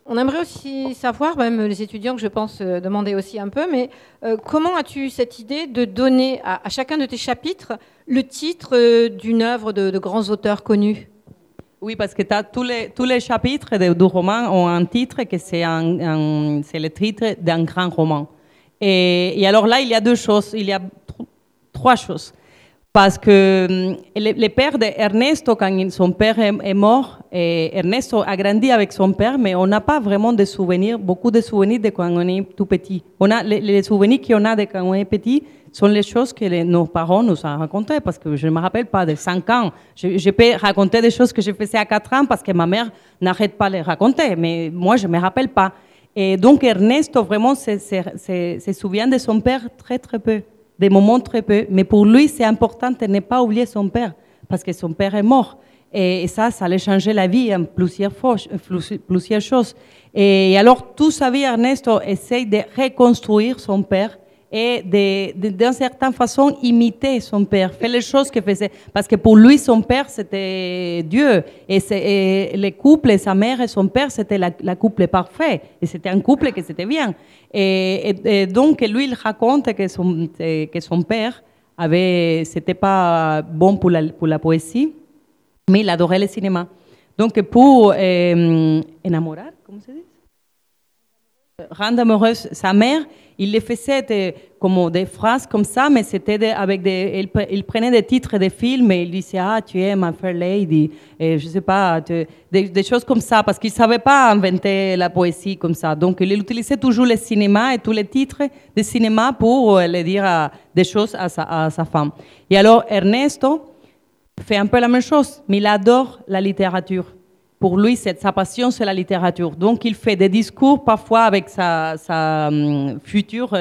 On aimerait aussi savoir, même les étudiants que je pense demander aussi un peu, mais comment as-tu eu cette idée de donner à chacun de tes chapitres le titre d'une œuvre de grands auteurs connus? Oui, parce que tous les chapitres du roman ont un titre que c'est le titre d'un grand roman. Et alors là, il y a deux choses, il y a trois choses. Parce que le père d'Ernesto, quand son père est mort, Ernesto a grandi avec son père, mais on n'a pas vraiment de souvenirs, beaucoup de souvenirs de quand on est tout petit. Les souvenirs qu'on a de quand on est petit sont les choses que nos parents nous ont racontées, parce que je ne me rappelle pas de 5 ans. Je peux raconter des choses que je faisais à 4 ans parce que ma mère n'arrête pas de les raconter, mais moi, je ne me rappelle pas. Et donc, Ernesto, vraiment, se souvient de son père très, très peu. Des moments très peu, mais pour lui, c'est important de ne pas oublier son père, parce que son père est mort. Et ça allait changer la vie en plusieurs choses. Et alors, toute sa vie, Ernesto essaye de reconstruire son père et d'une certaine façon, imiter son père, faire les choses qu'il faisait. Parce que pour lui, son père, c'était Dieu. Et le couple, sa mère et son père, c'était la couple parfait. Et c'était un couple qui c'était bien. Et donc, lui, il raconte que son père c'était pas bon pour la poésie, mais il adorait le cinéma. Donc, pour enamorar, comment ça dit? Rendre amoureuse sa mère, il le faisait comme des phrases comme ça, mais c'était il prenait des titres de films et il disait « Ah, tu es ma fair lady », et je sais pas, des choses comme ça, parce qu'il savait pas inventer la poésie comme ça. Donc, il utilisait toujours le cinéma et tous les titres de cinéma pour le dire des choses à sa femme. Et alors, Ernesto fait un peu la même chose, mais il adore la littérature. Pour lui, sa passion, c'est la littérature. Donc, il fait des discours parfois avec sa future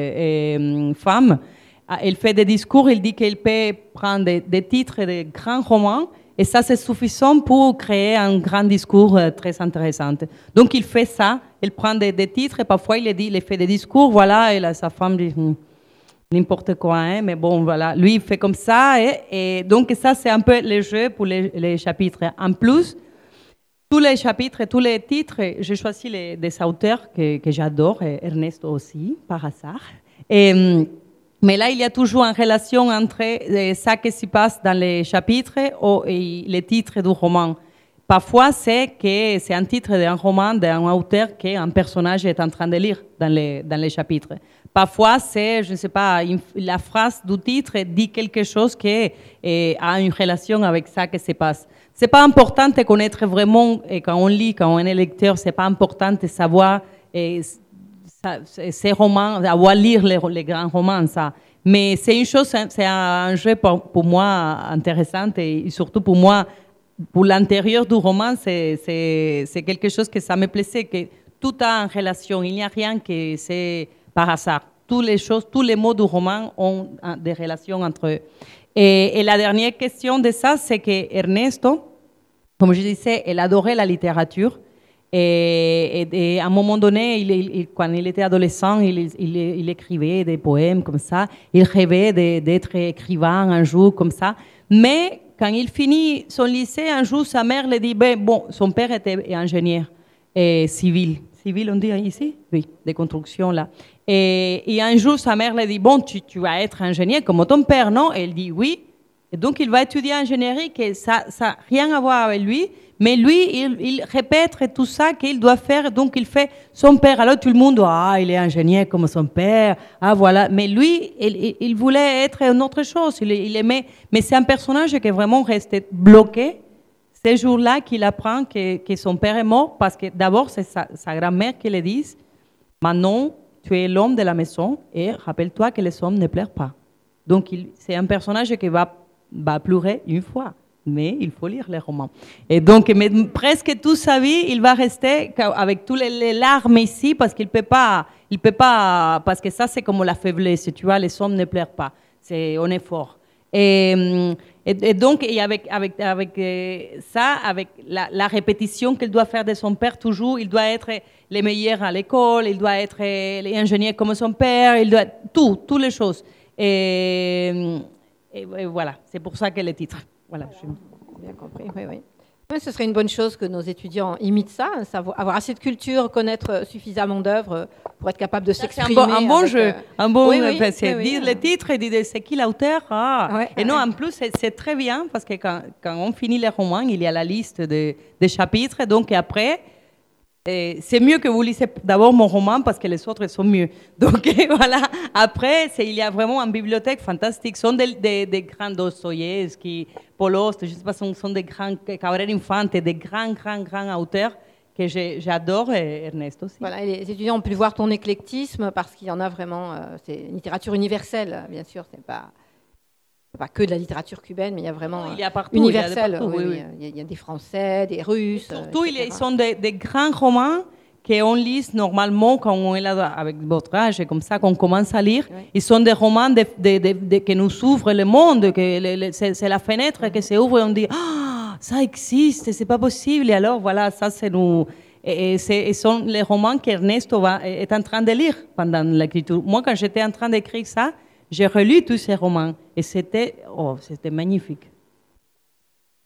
femme. Il fait des discours, il dit qu'il peut prendre des titres de grands romans, et ça, c'est suffisant pour créer un grand discours très intéressant. Donc, il fait ça, il prend des titres, et parfois, il fait des discours, voilà, et sa femme dit n'importe quoi, hein, mais bon, voilà. Lui, il fait comme ça, et donc, ça, c'est un peu le jeu pour les chapitres. En plus, tous les chapitres, tous les titres, j'ai choisi des auteurs que j'adore, Ernesto aussi, par hasard. Mais là, il y a toujours une relation entre ça qui se passe dans les chapitres et les titres du roman. Parfois, c'est un titre d'un roman d'un auteur qu'un personnage est en train de lire dans les chapitres. Parfois, c'est, je ne sais pas, la phrase du titre dit quelque chose qui a une relation avec ça qui se passe. C'est pas important de connaître vraiment, et quand on lit, quand on est lecteur, c'est pas important de savoir ces romans, avoir lire les grands romans, ça. Mais c'est une chose, c'est un jeu pour moi intéressant, et surtout pour moi, pour l'intérieur du roman, c'est quelque chose que ça me plaisait, que tout a une relation. Il n'y a rien que c'est par hasard. Tous les mots du roman ont des relations entre eux. Et la dernière question de ça, c'est que Ernesto, comme je disais, il adorait la littérature. Et à un moment donné, quand il était adolescent, il écrivait des poèmes comme ça. Il rêvait d'être écrivain un jour comme ça. Mais quand il finit son lycée, un jour, sa mère lui dit, bon, son père était ingénieur civil. Civil, on dit ici? Oui, des constructions là. Et un jour, sa mère lui dit, bon, tu vas être ingénieur comme ton père, non? Et elle dit oui. Et donc, il va étudier ingénierie, que ça n'a rien à voir avec lui, mais lui, il répète tout ça qu'il doit faire, donc il fait son père. Alors, tout le monde, il est ingénieur comme son père, voilà. Mais lui, il voulait être une autre chose, il aimait, mais c'est un personnage qui est vraiment resté bloqué. Ces jours-là qu'il apprend que son père est mort, parce que d'abord, c'est sa grand-mère qui lui dit, maintenant, tu es l'homme de la maison, et rappelle-toi que les hommes ne pleurent pas. Donc, c'est un personnage qui va pleurer une fois, mais il faut lire les romans. Et donc, mais presque toute sa vie, il va rester avec toutes les larmes ici, parce qu'il peut pas, parce que ça, c'est comme la faiblesse, tu vois, les hommes ne pleurent pas, on est fort. Et donc, avec ça, avec la répétition qu'il doit faire de son père toujours, il doit être le meilleur à l'école, il doit être ingénieur comme son père, il doit toutes les choses. Et voilà, c'est pour ça que le titre. Voilà. Bien compris, oui. Ouais, ce serait une bonne chose que nos étudiants imitent ça, avoir assez de culture, connaître suffisamment d'œuvres pour être capable de s'exprimer. C'est un bon jeu, oui, dire les titres et dire c'est qui l'auteur. Non, en plus, c'est très bien parce que quand on finit les romans, il y a la liste des chapitres. Donc après, c'est mieux que vous lisez d'abord mon roman parce que les autres sont mieux. Donc voilà. Après, il y a vraiment une bibliothèque fantastique. Ce sont des grands Dostoïevski, Paul Auster, je ne sais pas, sont des grands Cabrera Infante, des grands auteurs que j'adore, et Ernest aussi. Voilà, et les étudiants ont pu voir ton éclectisme parce qu'il y en a vraiment. C'est une littérature universelle, bien sûr. C'est pas que de la littérature cubaine, mais il y a vraiment universel. Il y a des Français, des Russes. Et surtout, ils sont des grands romans qu'on lit normalement quand on est là avec votre âge, et comme ça qu'on commence à lire. Oui. Ils sont des romans qui nous ouvrent le monde, c'est la fenêtre qui s'ouvre et on dit « ça existe, c'est pas possible ». Et alors, voilà, ça c'est nous... Et ce sont les romans qu'Ernesto est en train de lire pendant l'écriture. Moi, quand j'étais en train d'écrire ça, j'ai relu tous ces romans et c'était magnifique.